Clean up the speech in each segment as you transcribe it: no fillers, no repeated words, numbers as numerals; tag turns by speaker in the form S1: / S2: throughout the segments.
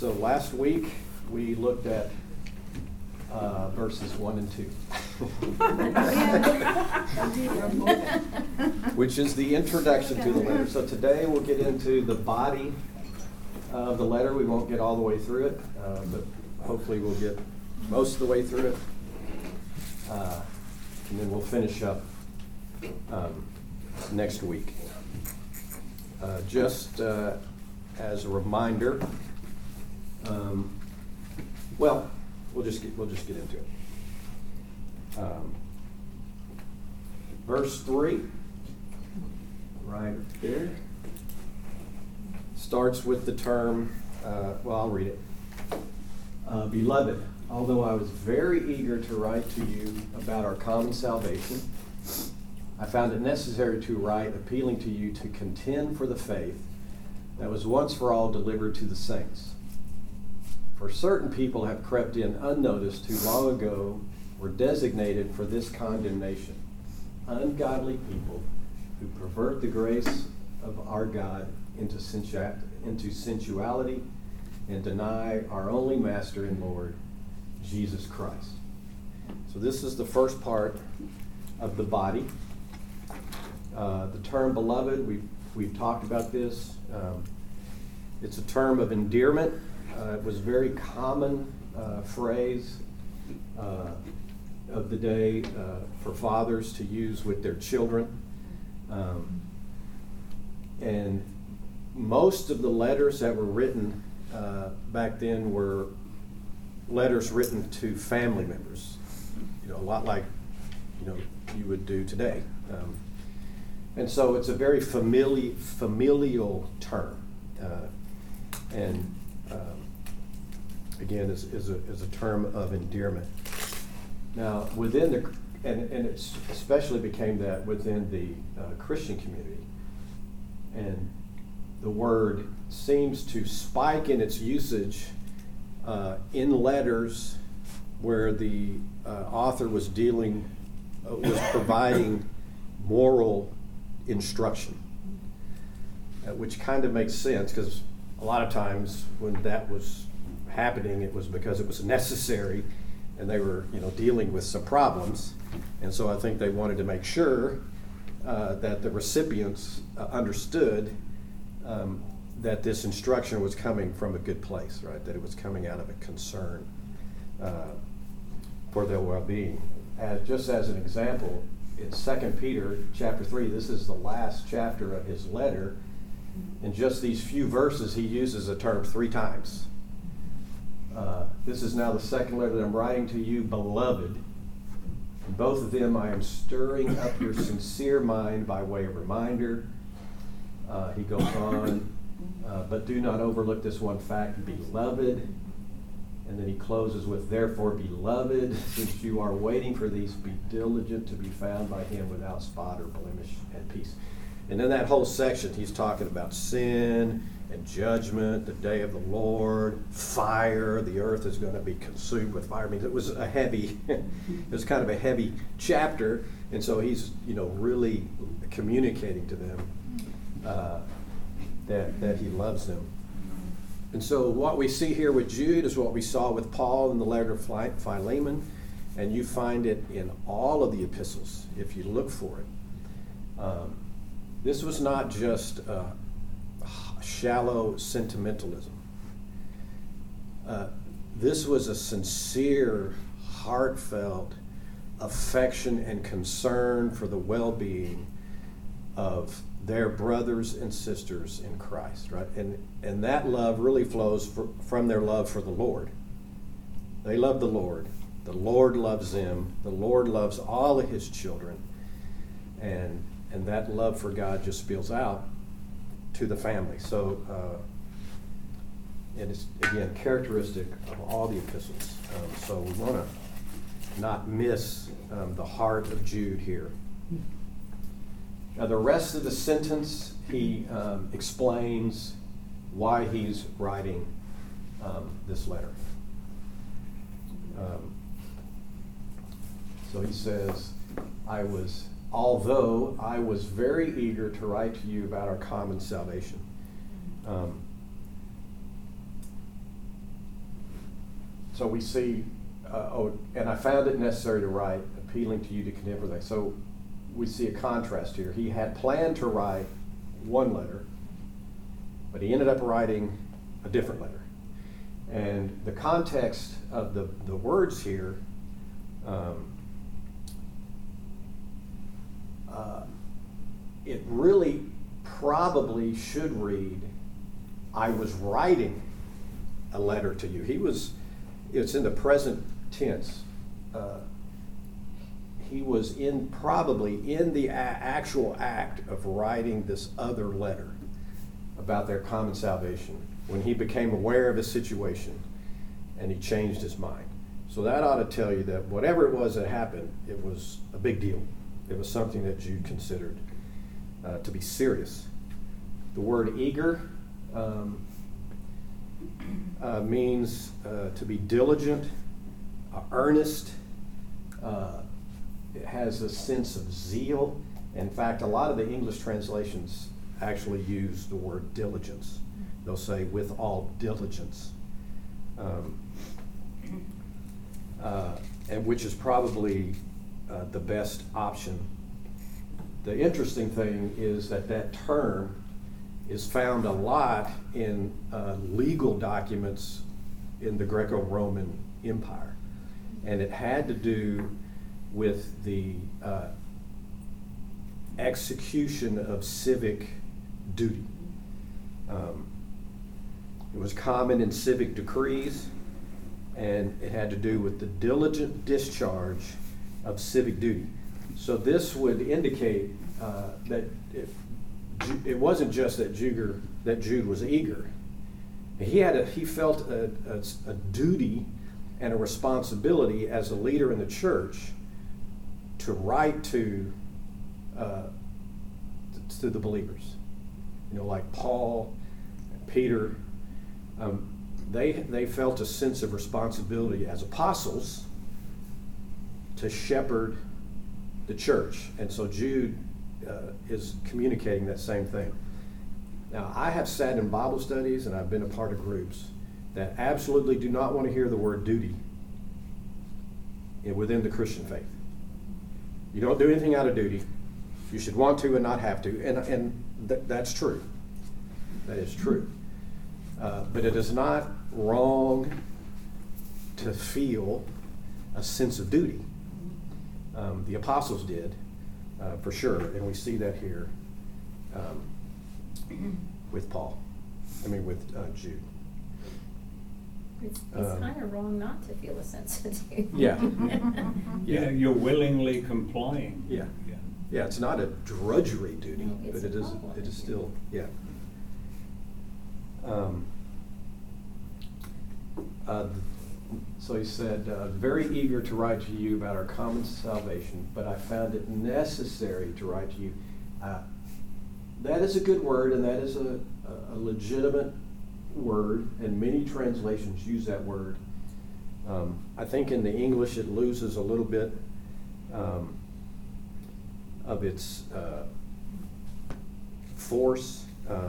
S1: So last week we looked at verses 1 and 2, which is the introduction to the letter. So today we'll get into the body of the letter. We won't get all the way through it, but hopefully we'll get most of the way through it. And then we'll finish up next week. Just as a reminder, we'll just get into it. Verse 3, right there, starts with the term, I'll read it. Beloved, although I was very eager to write to you about our common salvation, I found it necessary to write appealing to you to contend for the faith that was once for all delivered to the saints. For certain people have crept in unnoticed who long ago were designated for this condemnation, ungodly people who pervert the grace of our God into sensuality and deny our only Master and Lord, Jesus Christ. So this is the first part of the body. The term beloved, we've talked about this. It's a term of endearment. It was a very common phrase of the day for fathers to use with their children. And most of the letters that were written back then were letters written to family members, a lot like you would do today. And so it's a very familial term. Again, is a term of endearment. Now, within and it especially became that within the Christian community. And the word seems to spike in its usage in letters where the author was providing moral instruction, which kind of makes sense because a lot of times when that was happening, it was because it was necessary and they were dealing with some problems. And so I think they wanted to make sure that the recipients understood that this instruction was coming from a good place, right? That it was coming out of a concern for their well-being. Just as an example, in 2 Peter chapter 3, this is the last chapter of his letter. In just these few verses, he uses a term 3 times. This is now the second letter that I'm writing to you, beloved. In both of them, I am stirring up your sincere mind by way of reminder. He goes on, but do not overlook this one fact, beloved. And then he closes with, therefore, beloved, since you are waiting for these, be diligent to be found by him without spot or blemish and peace. And in that whole section, he's talking about sin and judgment, the day of the Lord, fire, the earth is going to be consumed with fire. I mean, it was kind of a heavy chapter, and so he's, really communicating to them that he loves them. And so what we see here with Jude is what we saw with Paul in the letter of Philemon, and you find it in all of the epistles if you look for it. This was not just shallow sentimentalism. This was a sincere, heartfelt affection and concern for the well-being of their brothers and sisters in Christ, right? And that love really flows from their love for the Lord. They love the Lord. The Lord loves them. The Lord loves all of his children. And that love for God just spills out to the family. So, and it's, again, characteristic of all the epistles. So we want to not miss the heart of Jude here. Now, the rest of the sentence, he explains why he's writing this letter. So he says, although I was very eager to write to you about our common salvation. So we see, and I found it necessary to write, appealing to you to condemn everything. So we see a contrast here. He had planned to write one letter, but he ended up writing a different letter. And the context of the words here, it really probably should read, I was writing a letter to you. It's in the present tense. He was probably in the actual act of writing this other letter about their common salvation when he became aware of his situation and he changed his mind. So that ought to tell you that whatever it was that happened, it was a big deal. It was something that Jude considered to be serious. The word eager means to be diligent, earnest. It has a sense of zeal. In fact, a lot of the English translations actually use the word diligence. They'll say, with all diligence, and which is probably the best option. The interesting thing is that term is found a lot in legal documents in the Greco-Roman Empire. And it had to do with the execution of civic duty. It was common in civic decrees, and it had to do with the diligent discharge of civic duty. So this would indicate that it wasn't just that Jude was eager. He felt a duty and a responsibility as a leader in the church to write to the believers. Like Paul and Peter, they felt a sense of responsibility as apostles to shepherd the church. And so Jude is communicating that same thing. Now, I have sat in Bible studies and I've been a part of groups that absolutely do not want to hear the word duty within the Christian faith. You don't do anything out of duty. You should want to and not have to. And that's true. That is true. But it is not wrong to feel a sense of duty. The apostles did, for sure, and we see that here with Jude.
S2: It's kind of wrong not to feel a sense of duty.
S1: Yeah.
S3: Yeah, you're willingly complying.
S1: Yeah. Yeah, it's not a drudgery duty,
S2: No,
S1: but
S2: it's
S1: it is still, yeah. So he said, very eager to write to you about our common salvation, but I found it necessary to write to you. That is a good word, and that is a legitimate word, and many translations use that word. I think in the English it loses a little bit of its force.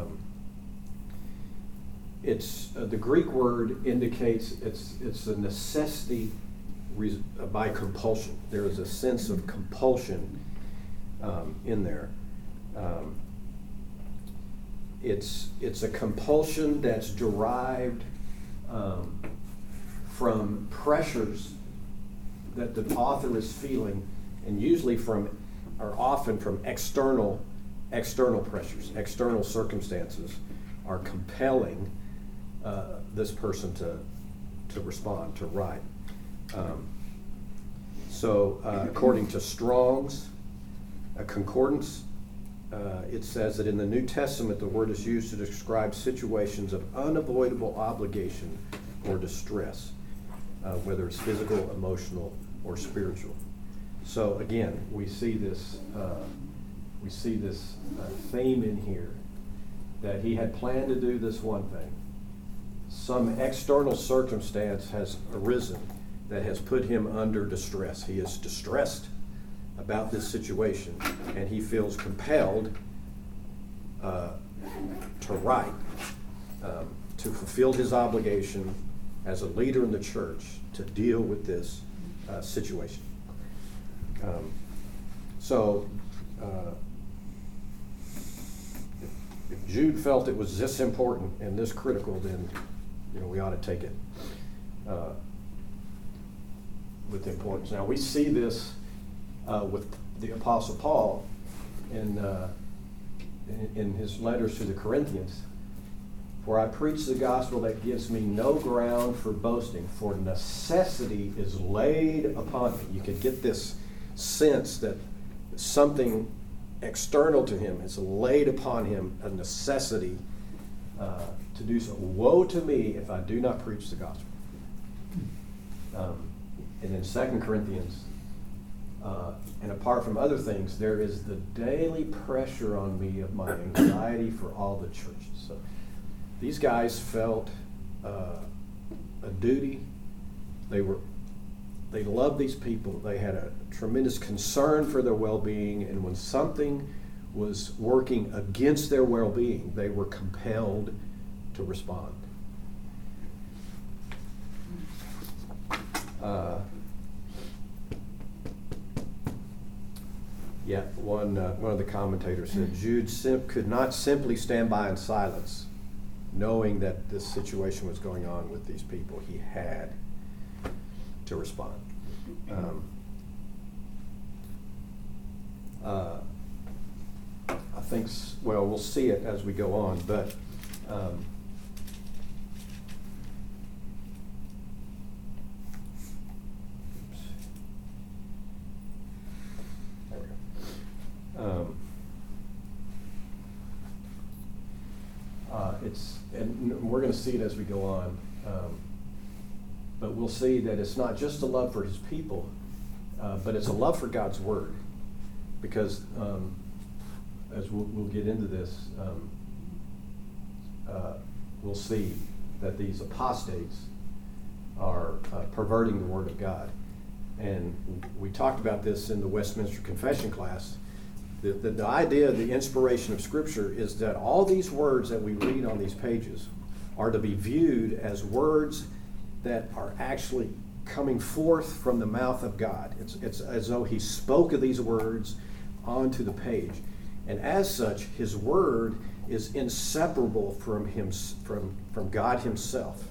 S1: It's the Greek word indicates it's a necessity by compulsion. There is a sense of compulsion in there. It's a compulsion that's derived from pressures that the author is feeling, and usually often from external pressures, external circumstances are compelling this person to respond, to write. According to Strong's, a concordance, it says that in the New Testament the word is used to describe situations of unavoidable obligation or distress, whether it's physical, emotional, or spiritual. So again, we see this theme in here that he had planned to do this one thing. Some external circumstance has arisen that has put him under distress. He is distressed about this situation, and he feels compelled to write, to fulfill his obligation as a leader in the church to deal with this situation. So if Jude felt it was this important and this critical, then we ought to take it with importance. Now we see this with the Apostle Paul in his letters to the Corinthians. For I preach the gospel that gives me no ground for boasting, for necessity is laid upon me. You can get this sense that something external to him is laid upon him, a necessity to do so. Woe to me if I do not preach the gospel. And in 2 Corinthians, and apart from other things, there is the daily pressure on me of my anxiety for all the churches. So these guys felt a duty. They loved these people. They had a tremendous concern for their well-being, and when something was working against their well-being, they were compelled to respond. One of the commentators said Jude could not simply stand by in silence, knowing that this situation was going on with these people. He had to respond. I think, we'll see it as we go on, but and we're going to see it as we go on, but we'll see that it's not just a love for his people, but it's a love for God's word, because as we'll get into this, we'll see that these apostates are perverting the word of God. And we talked about this in the Westminster Confession class. The idea of the inspiration of Scripture is that all these words that we read on these pages are to be viewed as words that are actually coming forth from the mouth of God. It's as though he spoke of these words onto the page. And as such, his word is inseparable from him, from God himself.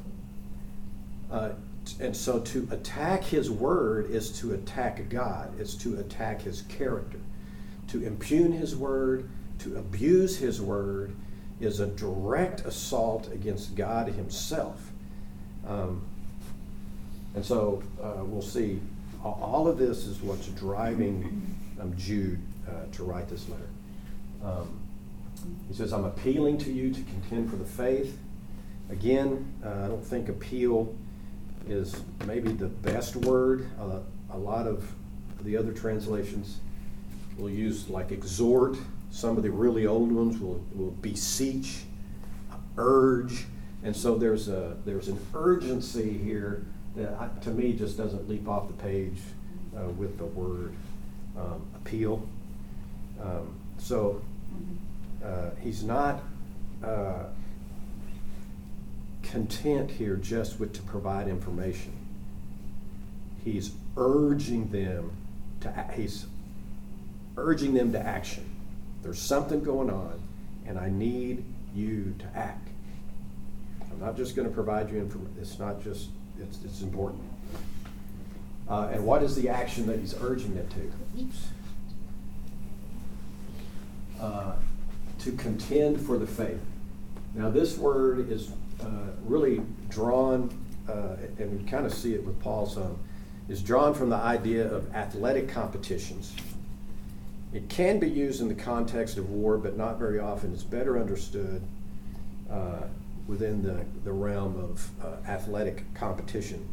S1: And so to attack his word is to attack God. It's to attack his character. To impugn his word, to abuse his word, is a direct assault against God himself. And so we'll see all of this is what's driving Jude to write this letter. He says, I'm appealing to you to contend for the faith. Again, I don't think appeal is maybe the best word. A lot of the other translations will use like exhort. Some of the really old ones will beseech, urge. And so there's an urgency here that to me just doesn't leap off the page with the word appeal. So he's not content here just with to provide information. He's urging them to action. There's something going on, and I need you to act. I'm not just going to provide you information. It's not just. It's important. And what is the action that he's urging them to? To contend for the faith. Now, this word is really drawn, and we kind of see it with Paul some, is drawn from the idea of athletic competitions. It can be used in the context of war, but not very often. It's better understood within the realm of athletic competition.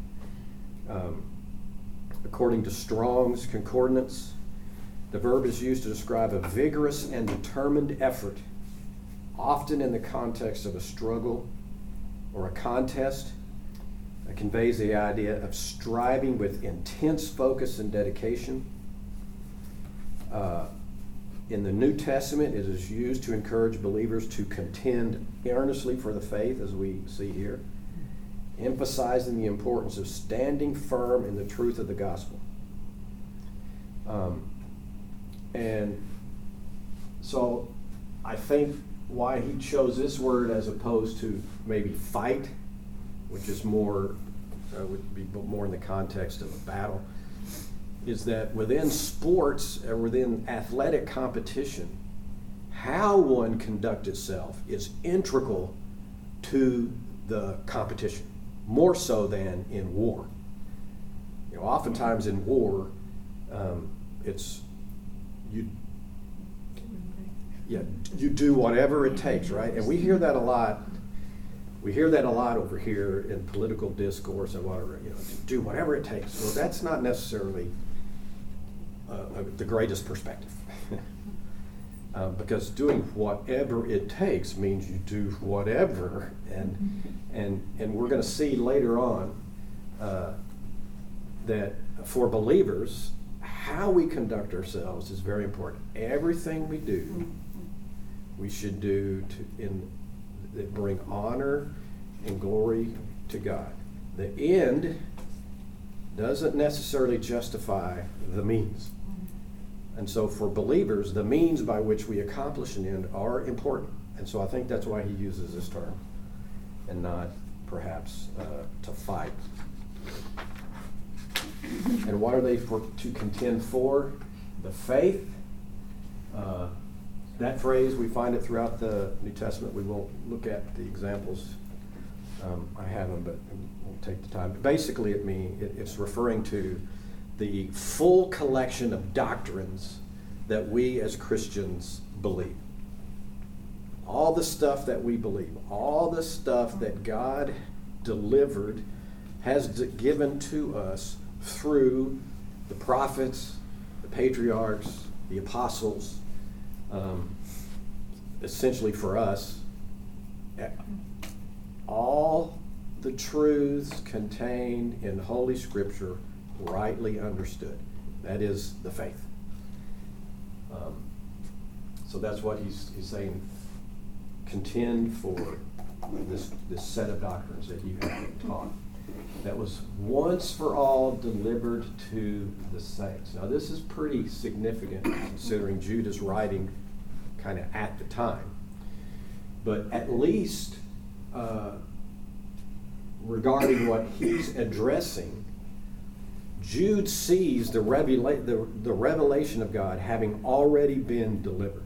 S1: According to Strong's Concordance, the verb is used to describe a vigorous and determined effort, often in the context of a struggle or a contest. It conveys the idea of striving with intense focus and dedication. In the New Testament, it is used to encourage believers to contend earnestly for the faith, as we see here. emphasizing the importance of standing firm in the truth of the gospel. And so I think why he chose this word as opposed to maybe fight, which is more, would be more in the context of a battle, is that within sports or within athletic competition, how one conducts itself is integral to the competition, more so than in war. You know, oftentimes in war, it's you do whatever it takes, right? And we hear that a lot. We hear that a lot over here in political discourse and whatever. You know, do whatever it takes. Well, that's not necessarily the greatest perspective, because doing whatever it takes means you do whatever, and we're going to see later on that for believers, how we conduct ourselves is very important. Everything we do, we should do that bring honor and glory to God. The end doesn't necessarily justify the means. And so for believers, the means by which we accomplish an end are important. And so I think that's why he uses this term, and not perhaps to fight. And what are they to contend for? The faith. That phrase, we find it throughout the New Testament. We won't look at the examples. I have them, but won't take the time. But basically, it's referring to the full collection of doctrines that we as Christians believe. All the stuff that we believe, all the stuff that God delivered, has given to us through the prophets, the patriarchs, the apostles, essentially for us, all the truths contained in Holy Scripture rightly understood. That is the faith. So that's what he's saying. Contend for this set of doctrines that you have been taught, that was once for all delivered to the saints. Now this is pretty significant considering Jude is writing kind of at the time. But at least regarding what he's addressing, Jude sees the revelation of God having already been delivered.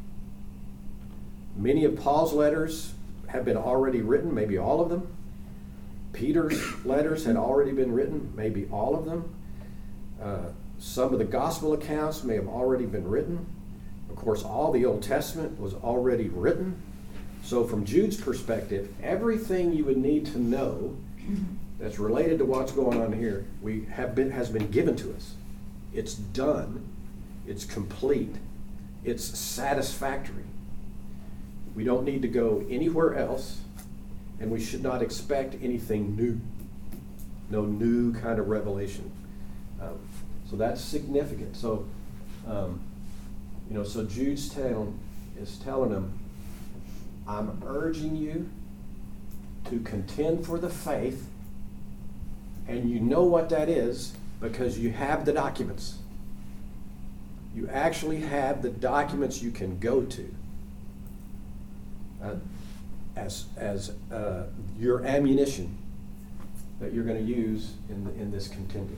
S1: Many of Paul's letters have been already written, maybe all of them. Peter's letters had already been written, maybe all of them. Some of the gospel accounts may have already been written. Of course, all the Old Testament was already written. So from Jude's perspective, everything you would need to know that's related to what's going on here has been given to us. It's done. It's complete. It's satisfactory. We don't need to go anywhere else, and we should not expect anything new. No new kind of revelation. So that's significant. So, so Jude's telling them, I'm urging you to contend for the faith, and you know what that is because you have the documents. You actually have the documents you can go to as your ammunition that you're going to use in this contending.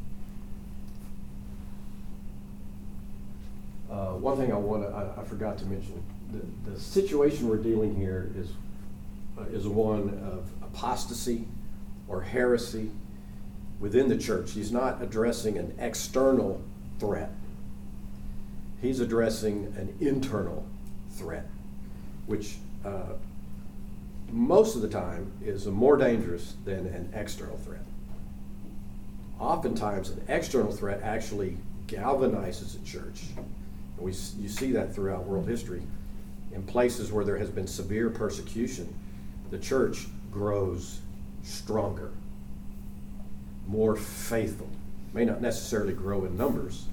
S1: One thing I forgot to mention: the situation we're dealing here is one of apostasy or heresy within the church. He's not addressing an external threat. He's addressing an internal threat, which most of the time is more dangerous than an external threat. Oftentimes, an external threat actually galvanizes a church. And you see that throughout world history. In places where there has been severe persecution, the church grows stronger, more faithful. May not necessarily grow in numbers,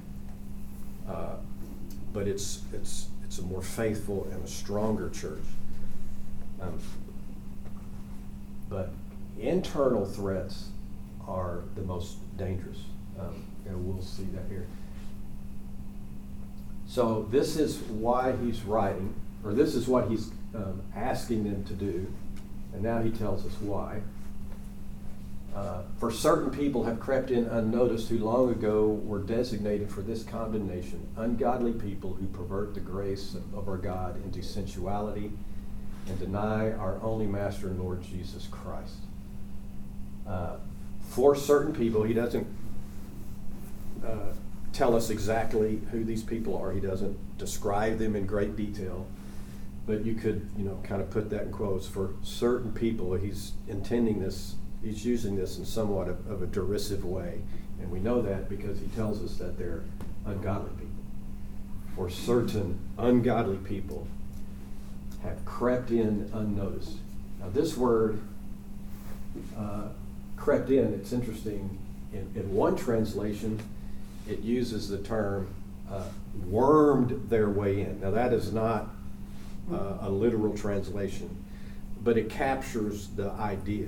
S1: but it's a more faithful and a stronger church. But internal threats are the most dangerous. And we'll see that here. So this is why he's writing, or this is what he's asking them to do. And now he tells us why. For certain people have crept in unnoticed who long ago were designated for this condemnation, ungodly people who pervert the grace of our God into sensuality and deny our only Master and Lord Jesus Christ. For certain people, he doesn't tell us exactly who these people are. He doesn't describe them in great detail, but you could, kind of put that in quotes. For certain people, he's intending this. He's using this in somewhat of a derisive way, and we know that because he tells us that they're ungodly people. For certain ungodly people have crept in unnoticed. Now this word, crept in, it's interesting. In one translation, it uses the term wormed their way in. Now that is not a literal translation, but it captures the idea.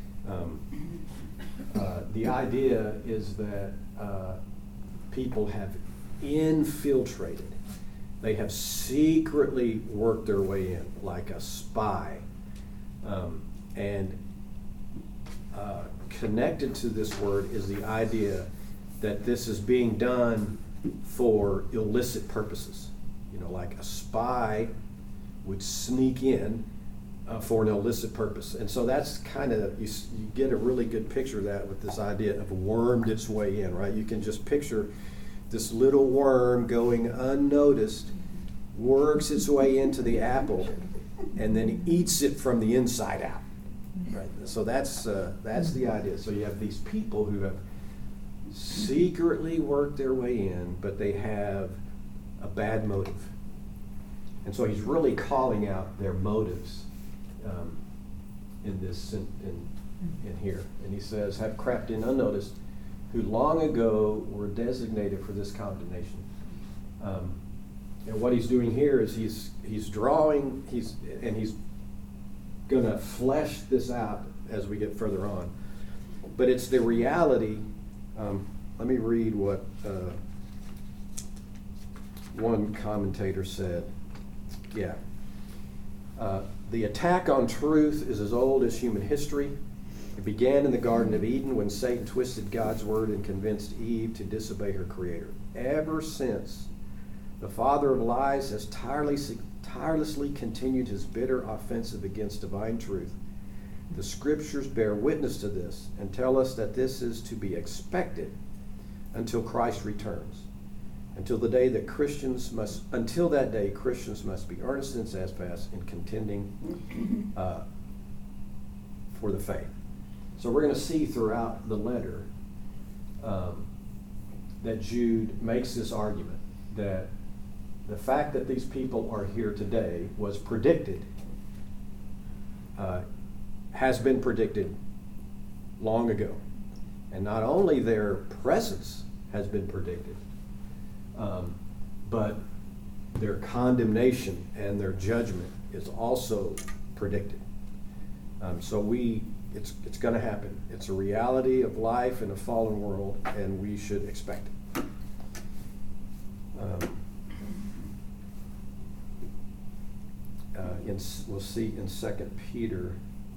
S1: The idea is that people have infiltrated. They have secretly worked their way in, like a spy. And connected to this word is the idea that this is being done for illicit purposes. Like a spy would sneak in for an illicit purpose. And so that's kind of, you get a really good picture of that with this idea of wormed its way in, right? You can just picture this little worm going unnoticed, works its way into the apple, and then eats it from the inside out. Right? So that's the idea. So you have these people who have secretly worked their way in, but they have a bad motive. And so he's really calling out their motives in here. And he says, have crept in unnoticed, who long ago were designated for this condemnation. And what he's doing here is he's drawing, he's going to flesh this out as we get further on. But it's the reality. Let me read what one commentator said. Yeah. The attack on truth is as old as human history. It began in the Garden of Eden when Satan twisted God's word and convinced Eve to disobey her Creator. Ever since, the father of lies has tirelessly continued his bitter offensive against divine truth. The scriptures bear witness to this and tell us that this is to be expected until Christ returns. Until that day, Christians must be earnest and steadfast in contending for the faith. So we're going to see throughout the letter that Jude makes this argument that the fact that these people are here today was predicted, has been predicted long ago. And not only their presence has been predicted, but their condemnation and their judgment is also predicted. It's going to happen. It's a reality of life in a fallen world, and we should expect it. We'll see in 2 Peter,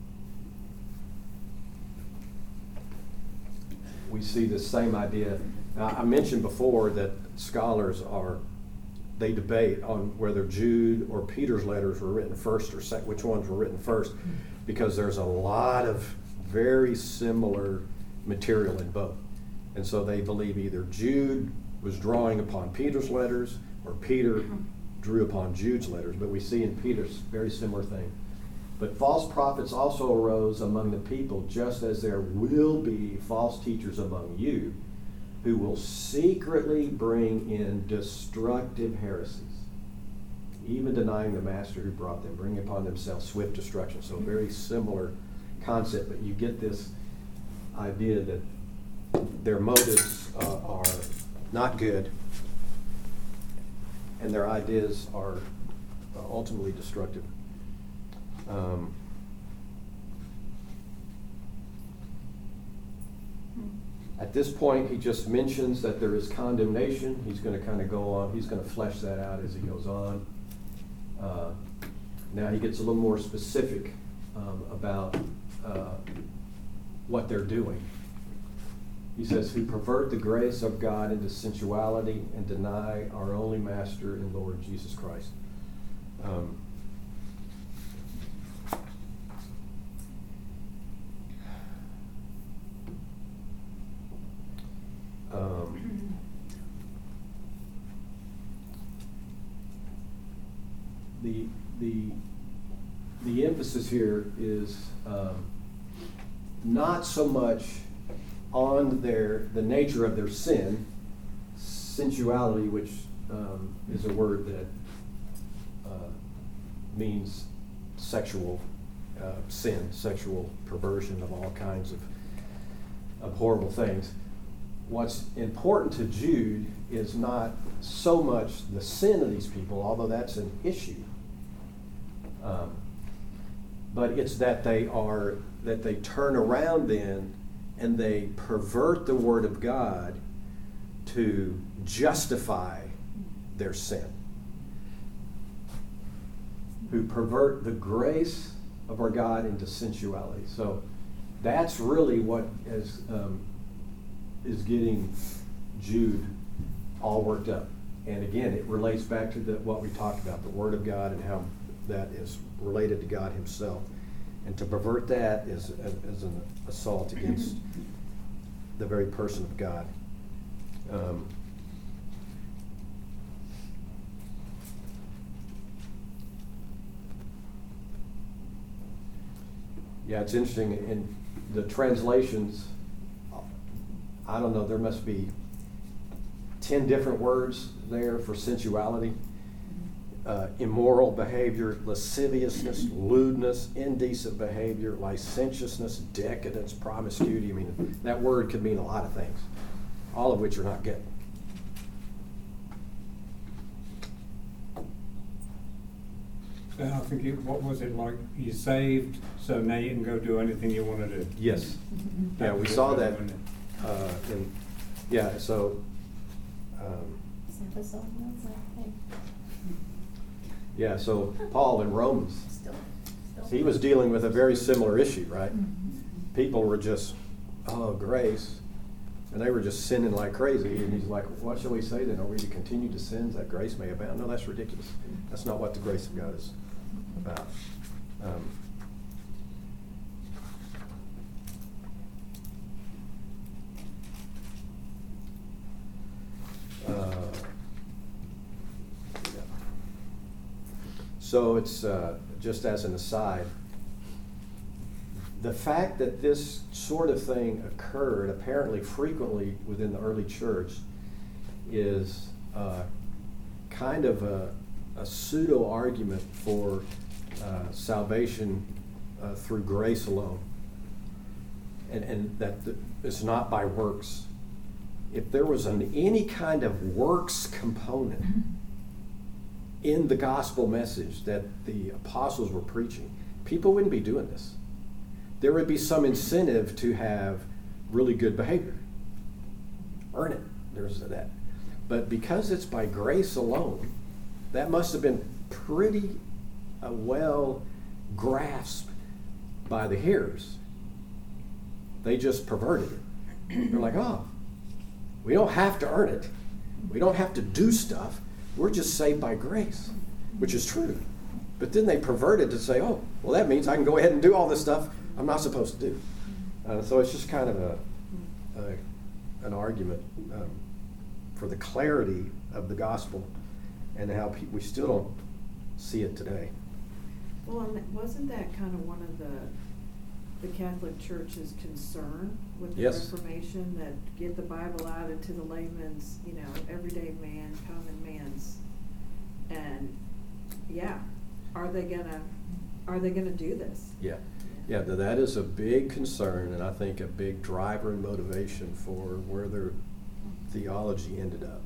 S1: we see the same idea. Now, I mentioned before that scholars they debate on whether Jude or Peter's letters were written first or second, which ones were written first, because there's a lot of very similar material in both. And so they believe either Jude was drawing upon Peter's letters or Peter drew upon Jude's letters, but we see in Peter's very similar thing. But false prophets also arose among the people, just as there will be false teachers among you, who will secretly bring in destructive heresies, even denying the master who brought them, bringing upon themselves swift destruction. So a very similar concept, but you get this idea that their motives are not good, and their ideas are ultimately destructive. At this point, he just mentions that there is condemnation. He's going to kind of go on. He's going to flesh that out as he goes on. Now he gets a little more specific about what they're doing. He says, who pervert the grace of God into sensuality and deny our only Master and Lord Jesus Christ. The emphasis here is not so much on the nature of their sin, sensuality, which is a word that means sexual sin, sexual perversion of all kinds of horrible things. What's important to Jude is not so much the sin of these people, although that's an issue, but it's that they turn around then and they pervert the Word of God to justify their sin. Who pervert the grace of our God into sensuality. So that's really what is getting Jude all worked up. And again, it relates back to what we talked about, the Word of God and how that is related to God Himself. And to pervert that is an assault against the very person of God. Yeah, it's interesting. In the translations, I don't know, there must be 10 different words there for sensuality. Immoral behavior, lasciviousness, lewdness, indecent behavior, licentiousness, decadence, promiscuity. I mean, that word could mean a lot of things, all of which are not good.
S3: So I think what was it like? You're saved, so now you can go do anything you want to do.
S1: Yes. Yeah, we saw that. So.
S2: Is that the song? That's that thing.
S1: Yeah, so Paul in Romans,
S2: Still
S1: he was dealing with a very similar issue, right? People were just, grace, and they were just sinning like crazy. And he's like, what shall we say then? Are we to continue to sin that grace may abound? No, that's ridiculous. That's not what the grace of God is about. So it's, just as an aside, the fact that this sort of thing occurred apparently frequently within the early church is kind of a pseudo-argument for salvation through grace alone, and that it's not by works. If there was any kind of works component in the gospel message that the apostles were preaching, people wouldn't be doing this. There would be some incentive to have really good behavior. Earn it. There's that. But because it's by grace alone, that must have been pretty well grasped by the hearers. They just perverted it. They're like, we don't have to earn it. We don't have to do stuff. We're just saved by grace, which is true. But then they perverted to say, that means I can go ahead and do all this stuff I'm not supposed to do. So it's just kind of an argument for the clarity of the gospel and how we still don't see it today.
S4: Well, and wasn't that kind of one of the Catholic Church's concern with the Reformation, that get the Bible out into the layman's, everyday man, common man's, and are they gonna do this?
S1: Yeah, that is a big concern, and I think a big driver and motivation for where their theology ended up.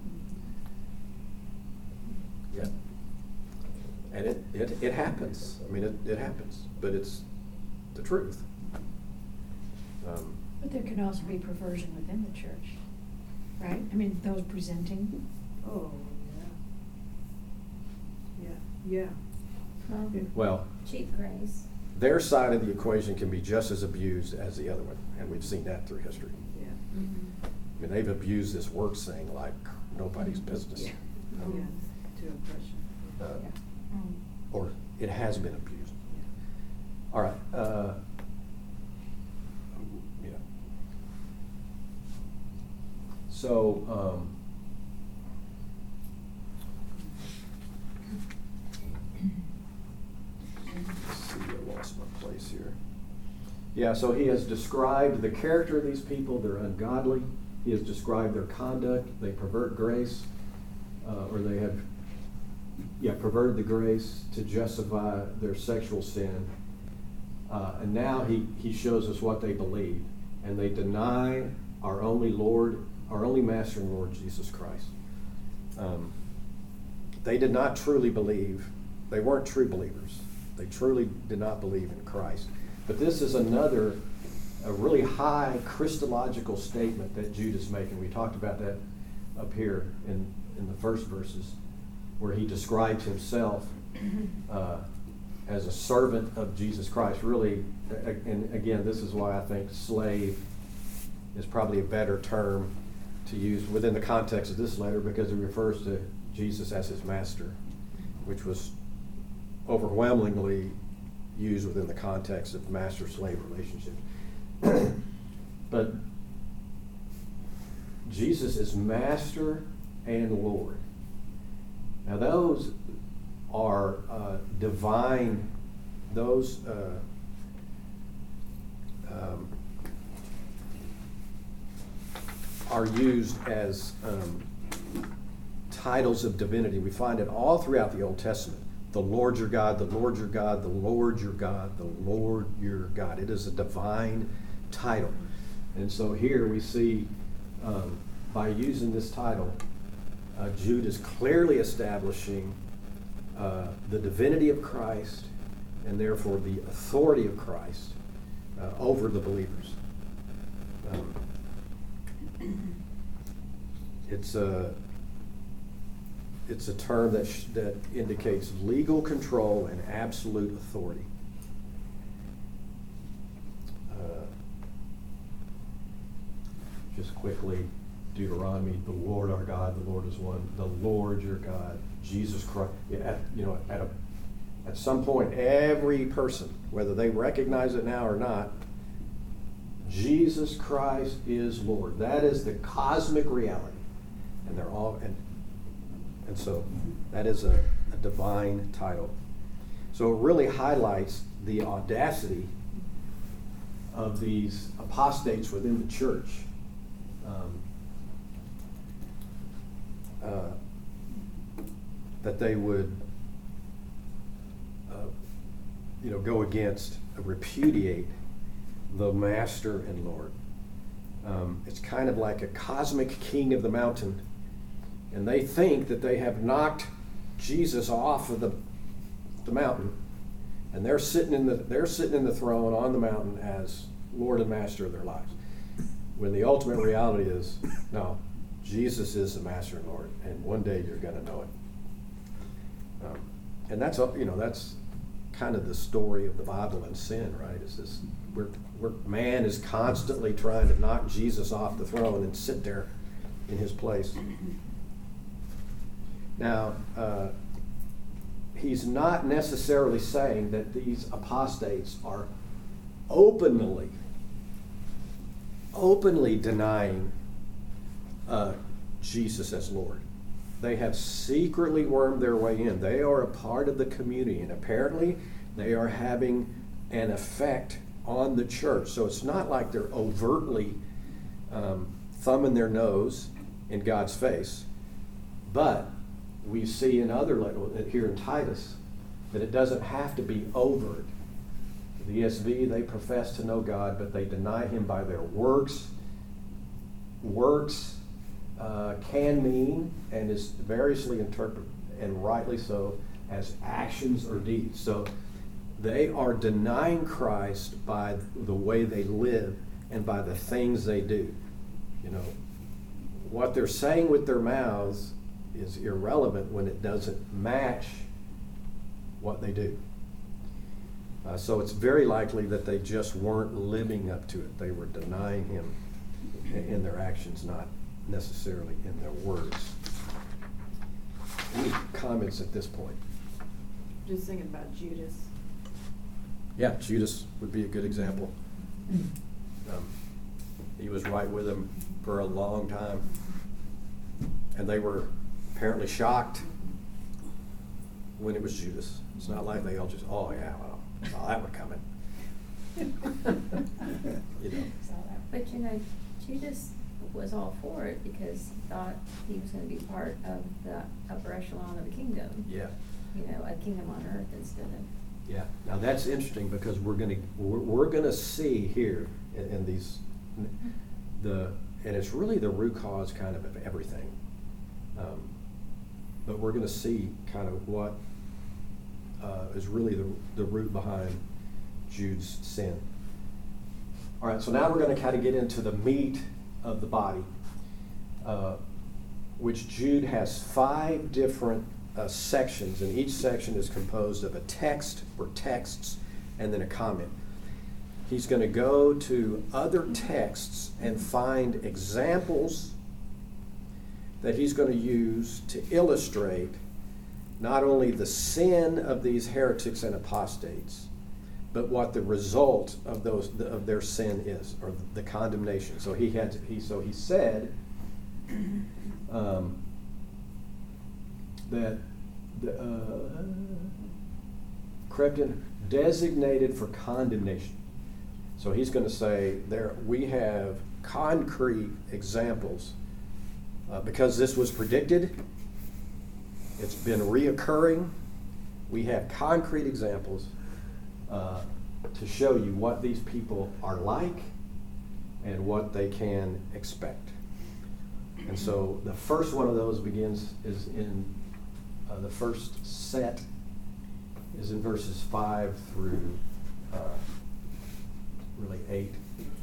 S1: Yeah, and it happens. I mean, it happens, but it's the truth.
S5: But there can also be perversion within the church, right? I mean, those presenting.
S4: Oh, yeah. Yeah, yeah.
S1: Well,
S2: Cheap grace.
S1: their side of the equation can be just as abused as the other one, and we've seen that through history.
S4: Yeah.
S2: Mhm.
S1: I mean, they've abused this works thing like nobody's business.
S4: Yeah, to oppression.
S1: Uh,
S5: Yeah.
S1: Or it has been abused. All right. Yeah. So, let's see, I lost my place here. Yeah, so he has described the character of these people. They're ungodly. He has described their conduct. They pervert grace, or they have, perverted the grace to justify their sexual sin. And now he shows us what they believe. And they deny our only Lord, our only Master and Lord, Jesus Christ. They did not truly believe. They weren't true believers. They truly did not believe in Christ. But this is a really high Christological statement that Jude is making. We talked about that up here in the first verses, where he describes himself as a servant of Jesus Christ. Really, and again, this is why I think slave is probably a better term to use within the context of this letter, because it refers to Jesus as his master, which was overwhelmingly used within the context of master-slave relationships. But Jesus is master and Lord. Now those are divine, those are used as titles of divinity. We find it all throughout the Old Testament. The Lord your God, the Lord your God, the Lord your God, the Lord your God. It is a divine title. And so here we see, by using this title, Jude is clearly establishing the divinity of Christ and therefore the authority of Christ over the believers. It's a term that indicates legal control and absolute authority. Just quickly, Deuteronomy, the Lord our God, the Lord is one. The Lord your God, Jesus Christ. At some point, every person, whether they recognize it now or not, Jesus Christ is Lord. That is the cosmic reality, and they're all and so that is a divine title. So it really highlights the audacity of these apostates within the church. That they would, go against, repudiate the Master and Lord. It's kind of like a cosmic king of the mountain, and they think that they have knocked Jesus off of the mountain, and they're sitting in the throne on the mountain as Lord and Master of their lives. When the ultimate reality is, no, Jesus is the Master and Lord, and one day you're going to know it. And that's kind of the story of the Bible and sin, right? Is this where man is constantly trying to knock Jesus off the throne and sit there in his place. Now, he's not necessarily saying that these apostates are openly denying Jesus as Lord. They have secretly wormed their way in. They are a part of the community, and apparently they are having an effect on the church. So it's not like they're overtly thumbing their nose in God's face, but we see in other letters, here in Titus, that it doesn't have to be overt. The ESV, they profess to know God, but they deny him by their works. Works can mean, and is variously interpreted, and rightly so, as actions or deeds. So they are denying Christ by the way they live and by the things they do. What they're saying with their mouths is irrelevant when it doesn't match what they do. So it's very likely that they just weren't living up to it. They were denying him in their actions, not necessarily in their words. Any comments at this point?
S4: Just thinking about Judas.
S1: Yeah, Judas would be a good example. He was right with him for a long time, and they were apparently shocked when it was Judas. It's not like they all just, oh yeah, well, saw that one coming.
S2: But Judas was all for it because he thought he was going to be part of the upper echelon of a kingdom.
S1: Yeah.
S2: A kingdom on earth instead of.
S1: Yeah. Now that's interesting because we're gonna see here in these and it's really the root cause kind of everything. But we're gonna see kind of what is really the root behind Jude's sin. All right, so now we're going to kind of get into the meat of the body, which Jude has 5 different sections, and each section is composed of a text or texts and then a comment. He's going to go to other texts and find examples that he's going to use to illustrate not only the sin of these heretics and apostates, but what the result of their sin is, or the condemnation. So he said that crept in, designated for condemnation. So he's going to say we have concrete examples because this was predicted. It's been reoccurring. We have concrete examples to show you what these people are like and what they can expect. And so the first one of those is in the first set is in verses 5 through really 8. It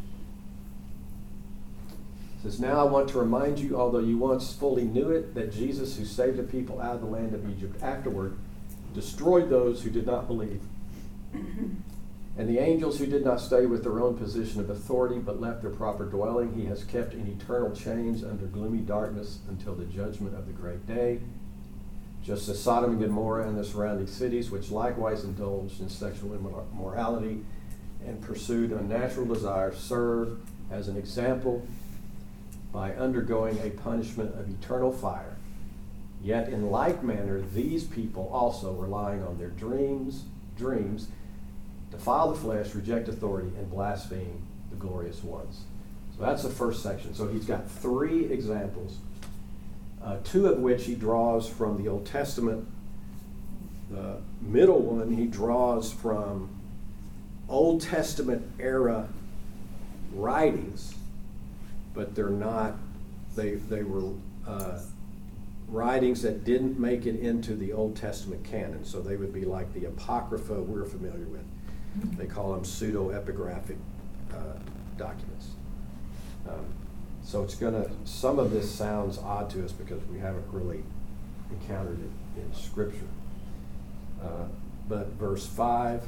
S1: says, "Now I want to remind you, although you once fully knew it, that Jesus, who saved the people out of the land of Egypt, afterward destroyed those who did not believe. And the angels who did not stay with their own position of authority but left their proper dwelling, he has kept in eternal chains under gloomy darkness until the judgment of the great day. Just as Sodom and Gomorrah and the surrounding cities, which likewise indulged in sexual immorality and pursued unnatural desires, serve as an example by undergoing a punishment of eternal fire. Yet in like manner, these people also, relying on their dreams, defile the flesh, reject authority, and blaspheme the glorious ones." So that's the first section. So he's got 3 examples, 2 of which he draws from the Old Testament. The middle one he draws from Old Testament era writings, but they're not, they were writings that didn't make it into the Old Testament canon. So they would be like the Apocrypha we're familiar with. They call them pseudo-epigraphic documents. So some of this sounds odd to us because we haven't really encountered it in Scripture. But verse 5,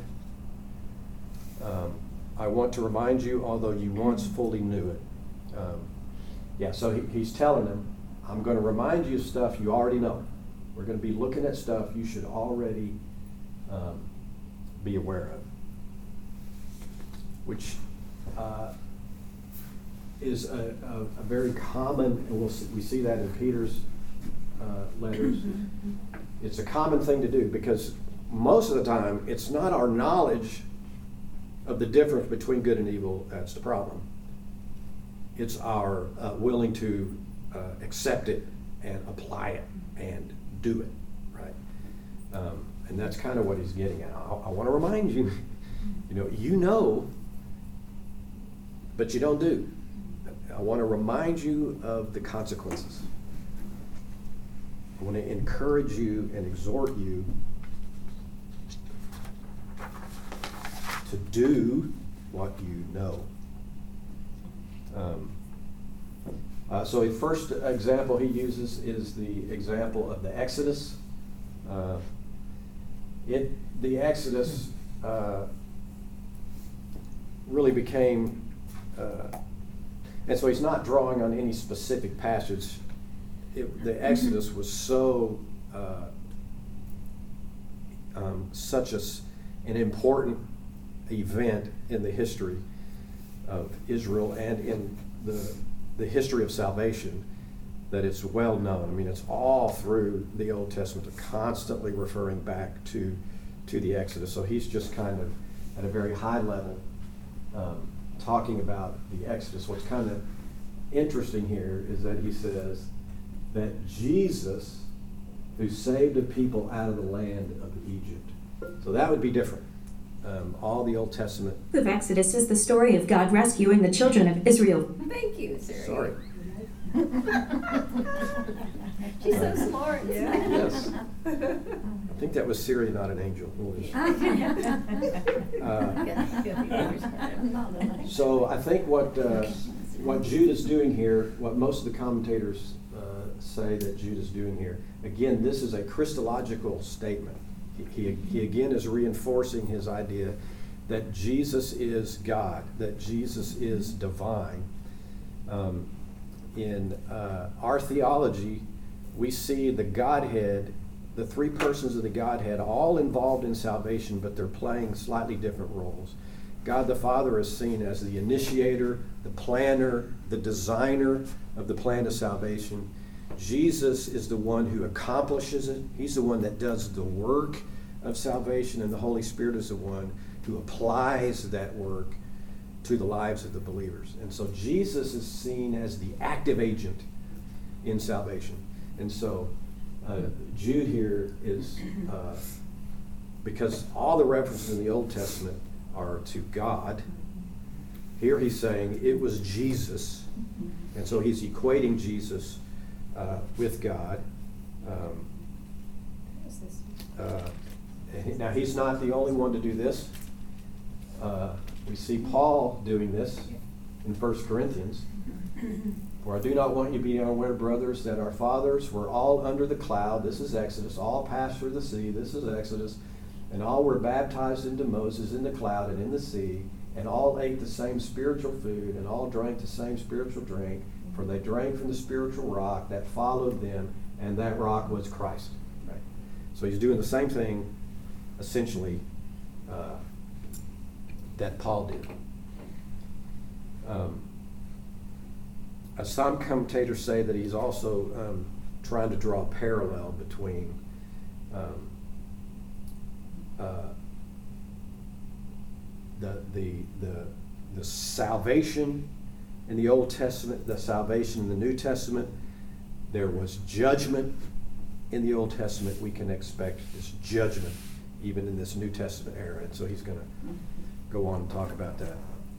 S1: "I want to remind you, although you once fully knew it." So he's telling them, I'm going to remind you of stuff you already know. We're going to be looking at stuff you should already be aware of, which is a very common, and we see that in Peter's letters. It's a common thing to do because most of the time it's not our knowledge of the difference between good and evil that's the problem. It's our willing to accept it and apply it and do it, right? And that's kind of what he's getting at. I want to remind you, you know, but you don't do. I want to remind you of the consequences. I want to encourage you and exhort you to do what you know. So the first example he uses is the example of the Exodus. The Exodus really became, and so he's not drawing on any specific passage. The Exodus was so such an important event in the history of Israel and in the history of salvation that it's well known. I mean, it's all through the Old Testament, constantly referring back to the Exodus. So he's just kind of at a very high level talking about the Exodus. What's kind of interesting here is that he says that Jesus, who saved a people out of the land of Egypt. So that would be different. All the Old Testament.
S6: The book of Exodus is the story of God rescuing the children of Israel.
S2: Thank you, Siri.
S1: Sorry.
S2: She's so smart.
S4: Yeah.
S1: Yes. I think that was Siri, not an angel. So I think what Jude is doing here, what most of the commentators say that Jude is doing here, again, this is a Christological statement. He again is reinforcing his idea that Jesus is God, that Jesus is divine. In our theology, we see the Godhead, the three persons of the Godhead, all involved in salvation, but they're playing slightly different roles. God the Father is seen as the initiator, the planner, the designer of the plan of salvation. Jesus is the one who accomplishes it. He's the one that does the work of salvation, and the Holy Spirit is the one who applies that work to the lives of the believers. And so Jesus is seen as the active agent in salvation. And so Jude here is, because all the references in the Old Testament are to God, here he's saying it was Jesus. And so he's equating Jesus with God. Now, he's not the only one to do this. We see Paul doing this in 1 Corinthians. For I do not want you to be unaware, brothers, that our fathers were all under the cloud. This is Exodus. All passed through the sea. This is Exodus. And all were baptized into Moses in the cloud and in the sea. And all ate the same spiritual food. And all drank the same spiritual drink. For they drank from the spiritual rock that followed them. And that rock was Christ. Right? So he's doing the same thing, essentially, that Paul did. Some commentators say that he's also trying to draw a parallel between the salvation in the Old Testament, the salvation in the New Testament. There was judgment in the Old Testament. We can expect this judgment even in this New Testament era. And so he's going to go on and talk about that.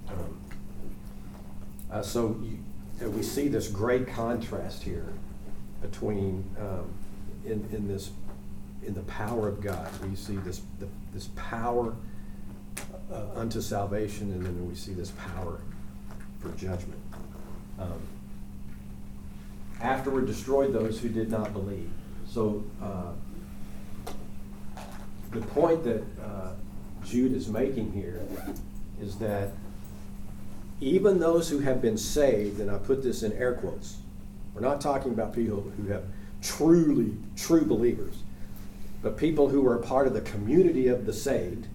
S1: So we see this great contrast here between in the power of God. We see this power unto salvation, and then we see this power for judgment. Afterward destroyed those who did not believe. So the point that Jude is making here is that even those who have been saved, and I put this in air quotes, we're not talking about people who have true believers, but people who are a part of the community of the saved,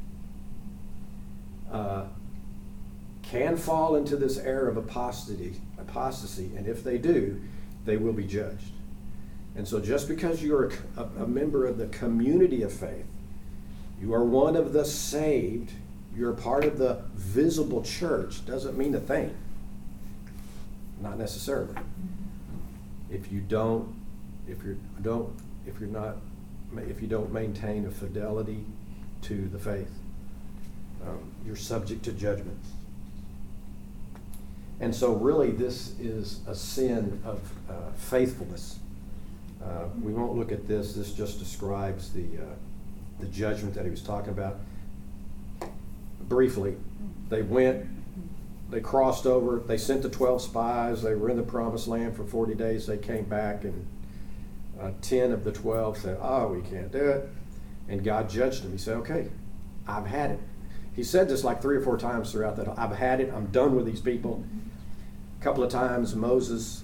S1: can fall into this era of apostasy, and if they do, they will be judged. And so just because you're a member of the community of faith, you are one of the saved, you're a part of the visible church, doesn't mean a thing. Not necessarily. If you don't maintain a fidelity to the faith, you're subject to judgment. And so really this is a sin of faithfulness. We won't look at this. This just describes the judgment that he was talking about. Briefly, they went, they crossed over. They sent the 12 spies. They were in the promised land for 40 days. They came back, and 10 of the 12 said, "Oh, we can't do it." And God judged them. He said, "Okay, I've had it." He said this like 3 or 4 times throughout that. "I've had it. I'm done with these people." A couple of times Moses,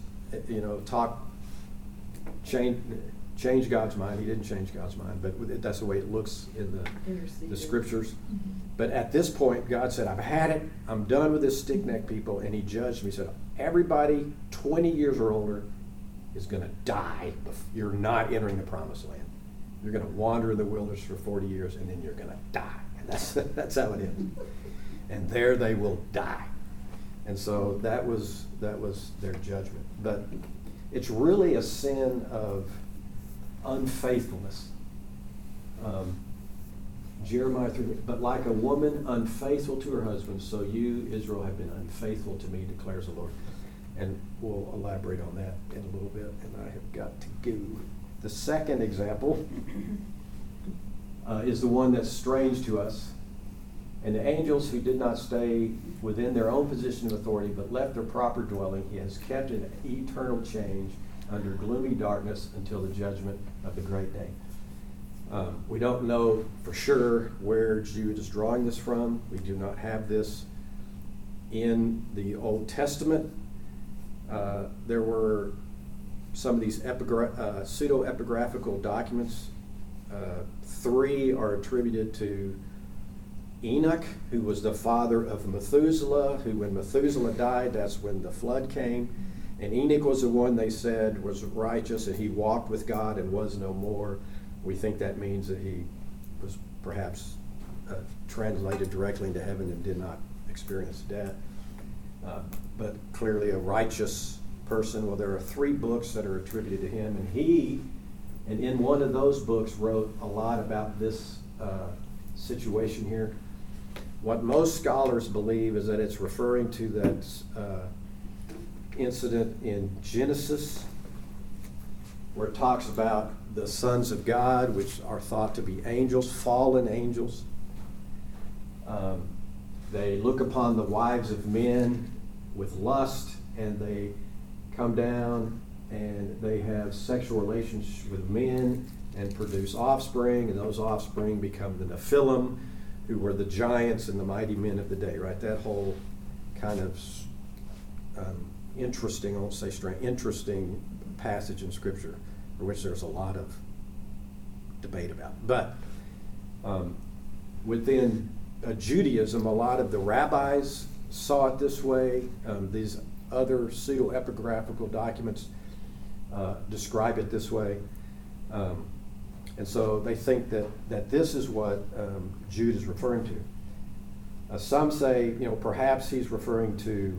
S1: changed God's mind. He didn't change God's mind, but that's the way it looks in the scriptures.
S5: Mm-hmm.
S1: But at this point, God said, "I've had it. I'm done with this stick-necked people." And he judged me. He said, "Everybody 20 years or older is going to die. You're not entering the promised land. You're going to wander in the wilderness for 40 years, and then you're going to die." And that's how it is. And there they will die. And so that was their judgment. But it's really a sin of unfaithfulness. Jeremiah 3, "But like a woman unfaithful to her husband, so you, Israel, have been unfaithful to me, declares the Lord." And we'll elaborate on that in a little bit, and I have got to go. The second example is the one that's strange to us. "And the angels who did not stay within their own position of authority, but left their proper dwelling, he has kept in eternal change under gloomy darkness until the judgment of the great day." We don't know for sure where Jude is drawing this from. We do not have this in the Old Testament. There were some of these pseudo-epigraphical documents. 3 are attributed to Enoch, who was the father of Methuselah, who when Methuselah died, that's when the flood came. And Enoch was the one they said was righteous, and he walked with God and was no more. We think that means that he was perhaps translated directly into heaven and did not experience death. But clearly a righteous person. Well, there are 3 books that are attributed to him, and in one of those books wrote a lot about this situation here. What most scholars believe is that it's referring to that incident in Genesis where it talks about the sons of God, which are thought to be angels, fallen angels. They look upon the wives of men with lust, and they come down and they have sexual relations with men and produce offspring, and those offspring become the Nephilim, who were the giants and the mighty men of the day, right? That whole kind of interesting, I won't say strange, interesting passage in Scripture for which there's a lot of debate about. But within Judaism, a lot of the rabbis saw it this way. These other pseudo-epigraphical documents describe it this way. And so they think that this is what Jude is referring to. Some say, perhaps he's referring to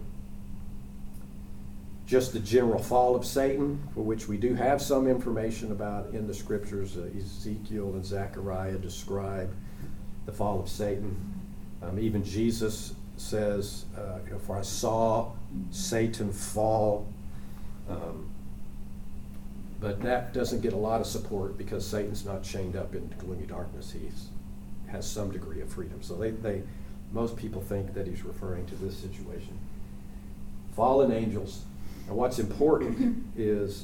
S1: just the general fall of Satan, for which we do have some information about in the scriptures. Ezekiel and Zechariah describe the fall of Satan. Even Jesus says, "For I saw Satan fall." But that doesn't get a lot of support because Satan's not chained up in gloomy darkness. He has some degree of freedom. So most people think that he's referring to this situation. Fallen angels. And what's important is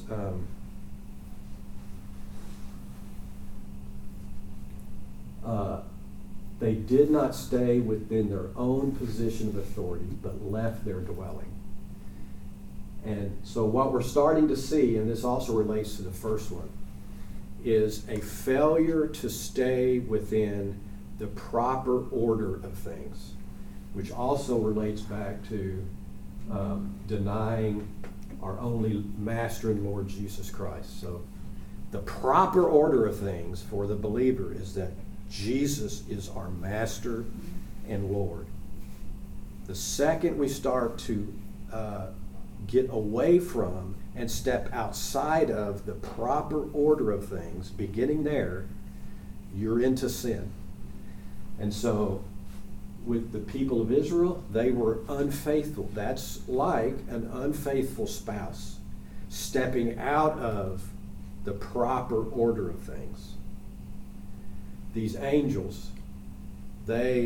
S1: they did not stay within their own position of authority, but left their dwelling. And so what we're starting to see, and this also relates to the first one, is a failure to stay within the proper order of things, which also relates back to denying our only Master and Lord Jesus Christ. So the proper order of things for the believer is that Jesus is our Master and Lord. The second we start to get away from and step outside of the proper order of things, beginning there, you're into sin. And so with the people of Israel, they were unfaithful. That's like an unfaithful spouse stepping out of the proper order of things. These angels, they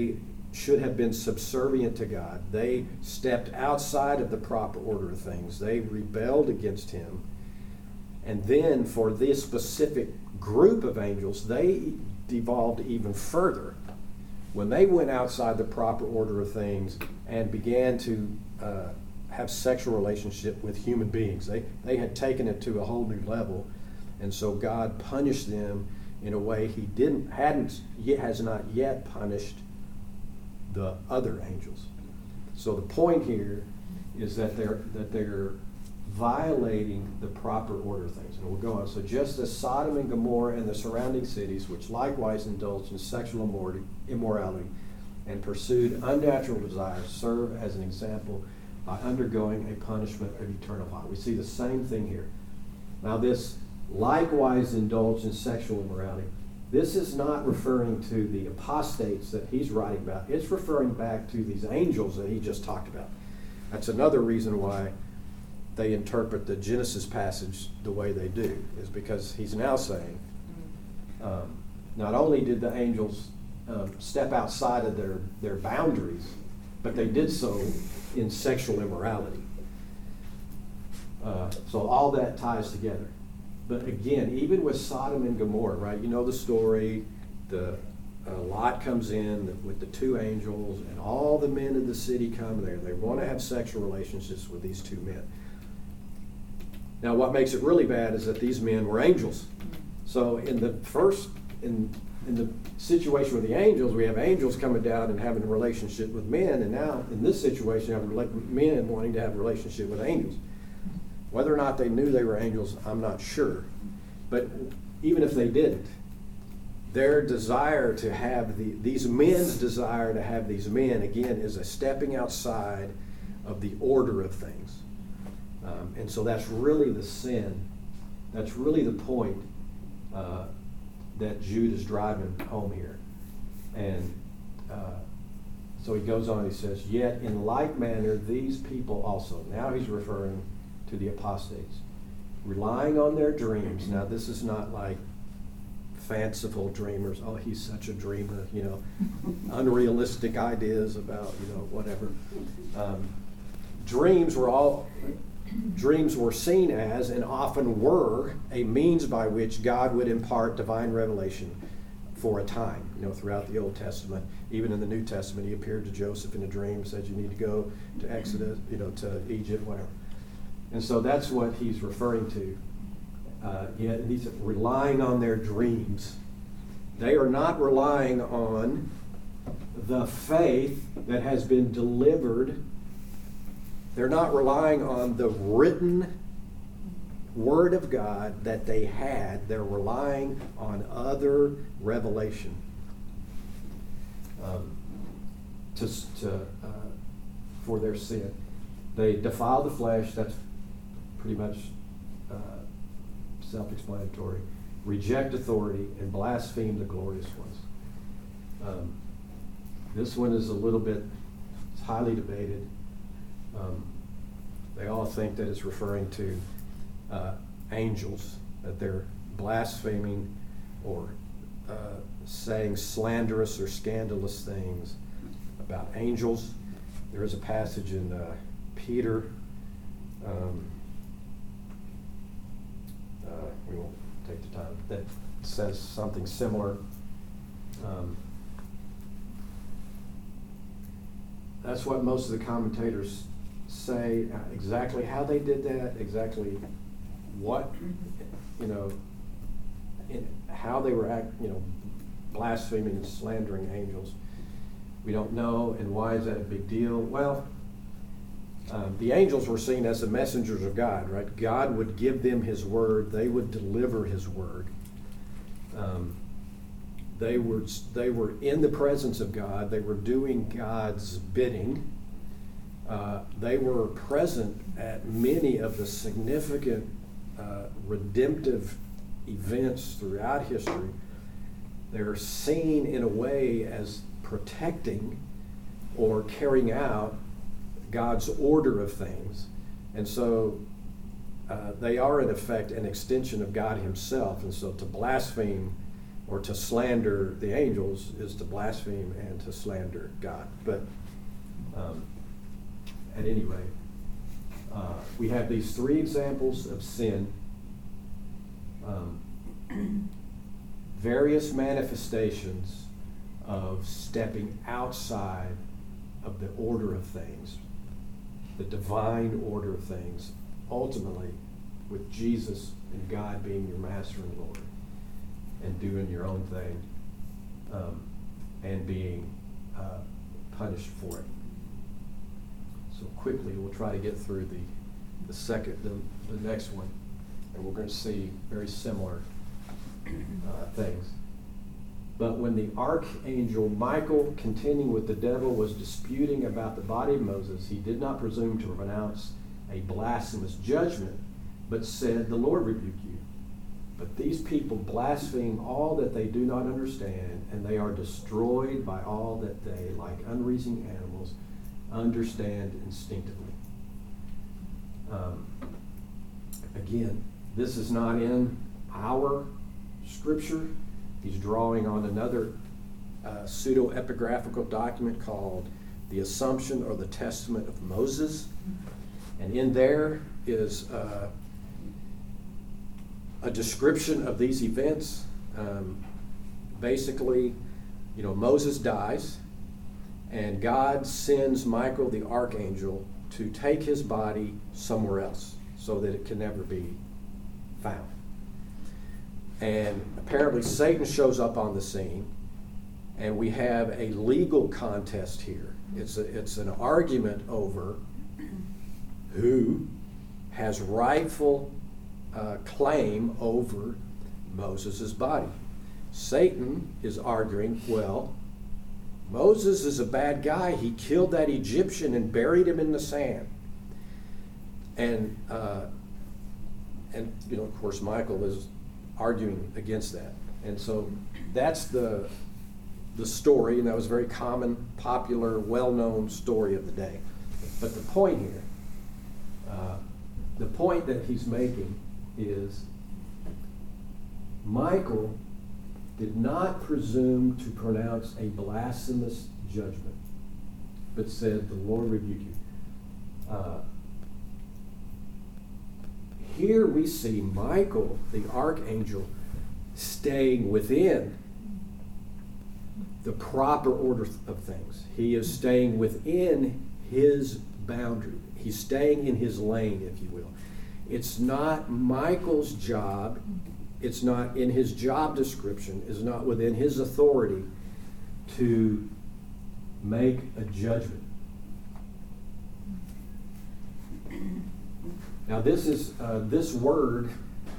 S1: should have been subservient to God. They stepped outside of the proper order of things. They rebelled against him. And then for this specific group of angels, they devolved even further. When they went outside the proper order of things and began to have sexual relationship with human beings, they had taken it to a whole new level. And so God punished them in a way he has not yet punished the other angels. So the point here is that they're violating the proper order of things. And we'll go on. So just as Sodom and Gomorrah and the surrounding cities, which likewise indulged in sexual immorality and pursued unnatural desires, serve as an example by undergoing a punishment of eternal fire. We see the same thing here. Now this likewise indulged in sexual immorality. This is not referring to the apostates that he's writing about. It's referring back to these angels that he just talked about. That's another reason why they interpret the Genesis passage the way they do, is because he's now saying, not only did the angels step outside of their boundaries, but they did so in sexual immorality. So all that ties together. But again, even with Sodom and Gomorrah, right? You know the story. Lot comes in with the two angels, and all the men of the city come there. They want to have sexual relationships with these two men. Now, what makes it really bad is that these men were angels. So in the situation with the angels, we have angels coming down and having a relationship with men, and now in this situation, you have men wanting to have a relationship with angels. Whether or not they knew they were angels, I'm not sure. But even if they didn't, their desire to have these men's desire to have these men, again, is a stepping outside of the order of things. And so that's really the sin. That's really the point that Jude is driving home here. And so he goes on, he says, yet in like manner, these people also. Now he's referring to the apostates, relying on their dreams. Now this is not like fanciful dreamers. Oh, he's such a dreamer, unrealistic ideas about, whatever. Dreams were seen as, and often were, a means by which God would impart divine revelation for a time. Throughout the Old Testament, even in the New Testament, he appeared to Joseph in a dream, said you need to go to Exodus, to Egypt, whatever. And so that's what he's referring to. Yet he's relying on their dreams. They are not relying on the faith that has been delivered. They're not relying on the written Word of God that they had. They're relying on other revelation for their sin. They defile the flesh. That's pretty much self-explanatory. Reject authority and blaspheme the glorious ones. This one is it's highly debated. They all think that it's referring to angels, that they're blaspheming or saying slanderous or scandalous things about angels. There is a passage in Peter. We won't take the time. That says something similar. That's what most of the commentators say. Exactly how they did that, exactly what, how they were blaspheming and slandering angels. We don't know, and why is that a big deal? Well, the angels were seen as the messengers of God, right? God would give them his word. They would deliver his word. They were in the presence of God. They were doing God's bidding. They were present at many of the significant redemptive events throughout history. They're seen in a way as protecting or carrying out God's order of things. And so they are in effect an extension of God himself. And so to blaspheme or to slander the angels is to blaspheme and to slander God. But at any rate, we have these three examples of sin, various manifestations of stepping outside of the order of things, the divine order of things, ultimately with Jesus and God being your master and Lord, and doing your own thing, and being punished for it. So quickly, we'll try to get through the next one, and we're going to see very similar things. But when the archangel Michael, contending with the devil, was disputing about the body of Moses, he did not presume to pronounce a blasphemous judgment, but said, "The Lord rebuke you." But these people blaspheme all that they do not understand, and they are destroyed by all that they, like unreasoning animals, understand instinctively. Again, this is not in our scripture. He's drawing on another pseudo-epigraphical document called the Assumption or the Testament of Moses. And in there is a description of these events. Basically, Moses dies, and God sends Michael the archangel to take his body somewhere else so that it can never be found. And apparently Satan shows up on the scene, and we have a legal contest here. It's an argument over who has rightful claim over Moses' body. Satan is arguing, well, Moses is a bad guy. He killed that Egyptian and buried him in the sand. And of course, Michael is arguing against that. And so that's the story, and that was a very common, popular, well-known story of the day. But the point here, the point that he's making is Michael did not presume to pronounce a blasphemous judgment, but said, "The Lord rebuke you." Here we see Michael, the archangel, staying within the proper order of things. He is staying within his boundary. He's staying in his lane, if you will. It's not Michael's job. It's not in his job description. It's not within his authority to make a judgment. Now, this is this word.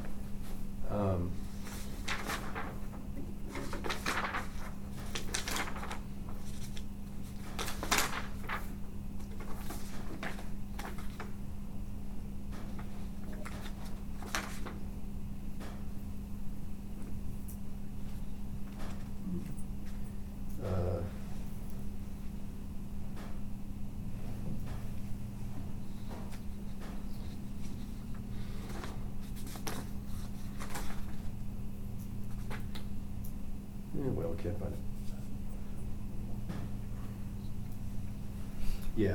S1: Well, can't find it. Yeah.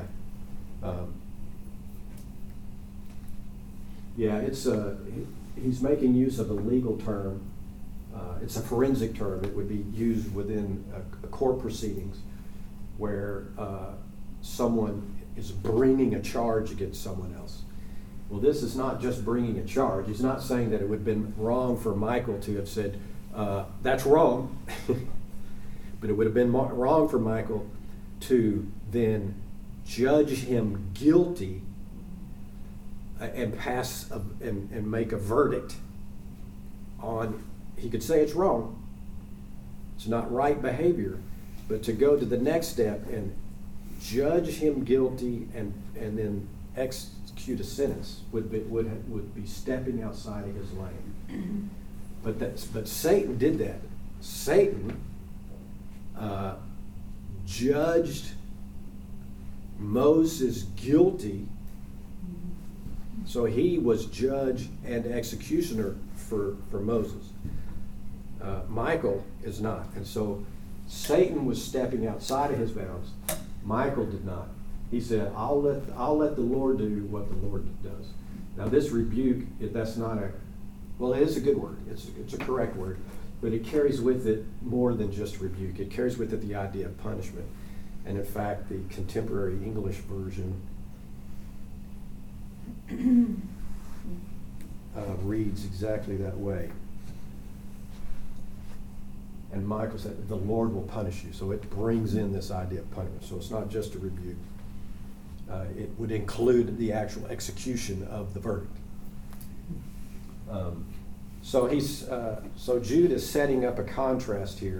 S1: It's he's making use of a legal term. It's a forensic term. It would be used within a court proceedings where someone is bringing a charge against someone else. Well, this is not just bringing a charge. He's not saying that it would have been wrong for Michael to have said, that's wrong. But it would have been wrong for Michael to then judge him guilty and pass and make a verdict on. He could say it's wrong, it's not right behavior, but to go to the next step and judge him guilty and then execute a sentence would be stepping outside of his lane. But Satan did that. Satan judged Moses guilty, so he was judge and executioner for Moses. Michael is not. And so Satan was stepping outside of his bounds. Michael did not. He said, I'll let the Lord do what the Lord does. Now this rebuke, that's not well, it is a good word. It's a correct word, but it carries with it more than just rebuke. It carries with it the idea of punishment. And in fact, the contemporary English version reads exactly that way. And Michael said, the Lord will punish you. So it brings in this idea of punishment. So it's not just a rebuke. It would include the actual execution of the verdict. So Jude is setting up a contrast here.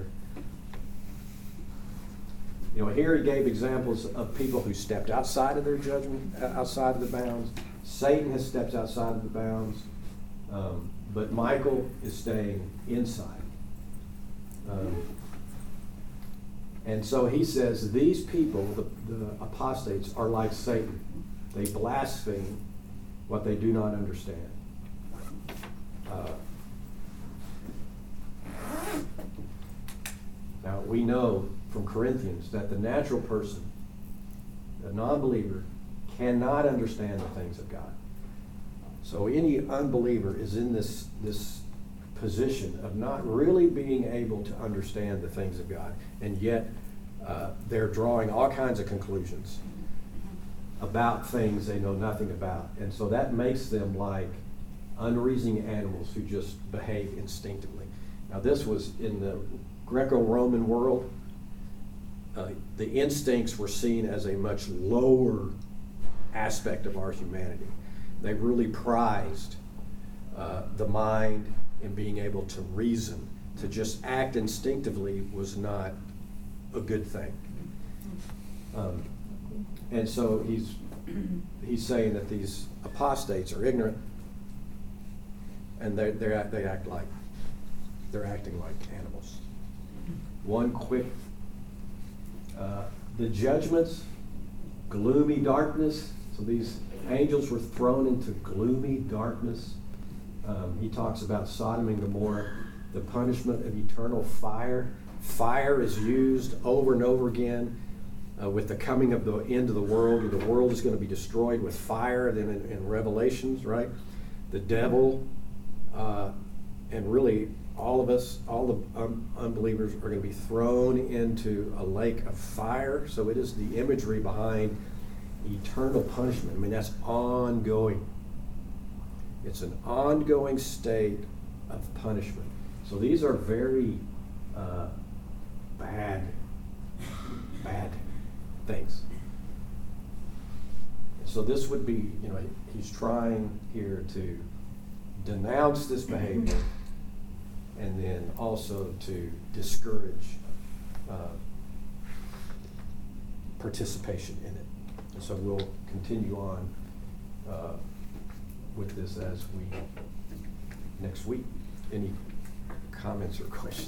S1: You know, here he gave examples of people who stepped outside of their judgment, outside of the bounds. Satan has stepped outside of the bounds, but Michael is staying inside. And so he says these people, the apostates, are like Satan. They blaspheme what they do not understand. Now we know from Corinthians that the natural person, the non-believer, cannot understand the things of God. So any unbeliever is in this position of not really being able to understand the things of God, and yet they're drawing all kinds of conclusions about things they know nothing about. And so that makes them like unreasoning animals who just behave instinctively. Now this was in the Greco-Roman world. The instincts were seen as a much lower aspect of our humanity. They really prized the mind and being able to reason. To just act instinctively was not a good thing. And so he's saying that these apostates are ignorant, and they're acting like animals. One quick, the judgments, gloomy darkness. So these angels were thrown into gloomy darkness. He talks about Sodom and Gomorrah, the punishment of eternal fire. Fire is used over and over again with the coming of the end of the world. The world is going to be destroyed with fire. Then in Revelations, right? The devil and really all of us, all the unbelievers are going to be thrown into a lake of fire. So it is the imagery behind eternal punishment. I mean, that's ongoing. It's an ongoing state of punishment. So these are very bad things. So this would be, you know, he's trying here to denounce this behavior and then also to discourage participation in it. And so we'll continue on with this as we next week. Any comments or questions?